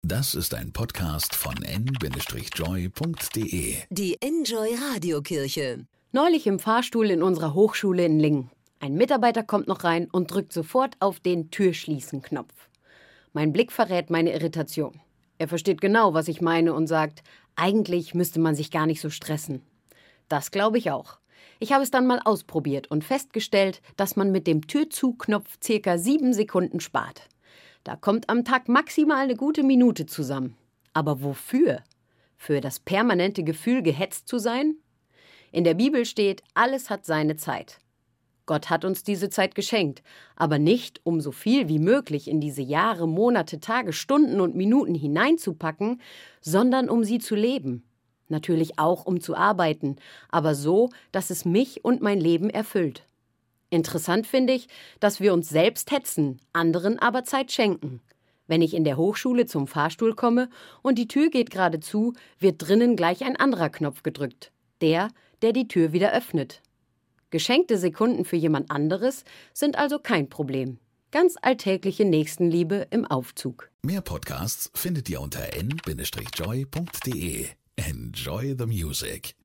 Das ist ein Podcast von n-joy.de. Die Enjoy Radiokirche. Neulich im Fahrstuhl in unserer Hochschule in Lingen. Ein Mitarbeiter kommt noch rein und drückt sofort auf den Türschließen-Knopf. Mein Blick verrät meine Irritation. Er versteht genau, was ich meine und sagt, eigentlich müsste man sich gar nicht so stressen. Das glaube ich auch. Ich habe es dann mal ausprobiert und festgestellt, dass man mit dem Türzu-Knopf ca. 7 Sekunden spart. Da kommt am Tag maximal eine gute Minute zusammen. Aber wofür? Für das permanente Gefühl, gehetzt zu sein? In der Bibel steht, alles hat seine Zeit. Gott hat uns diese Zeit geschenkt, aber nicht, um so viel wie möglich in diese Jahre, Monate, Tage, Stunden und Minuten hineinzupacken, sondern um sie zu leben. Natürlich auch, um zu arbeiten, aber so, dass es mich und mein Leben erfüllt. Interessant finde ich, dass wir uns selbst hetzen, anderen aber Zeit schenken. Wenn ich in der Hochschule zum Fahrstuhl komme und die Tür geht gerade zu, wird drinnen gleich ein anderer Knopf gedrückt. Der die Tür wieder öffnet. Geschenkte Sekunden für jemand anderes sind also kein Problem. Ganz alltägliche Nächstenliebe im Aufzug. Mehr Podcasts findet ihr unter n-joy.de. Enjoy the music.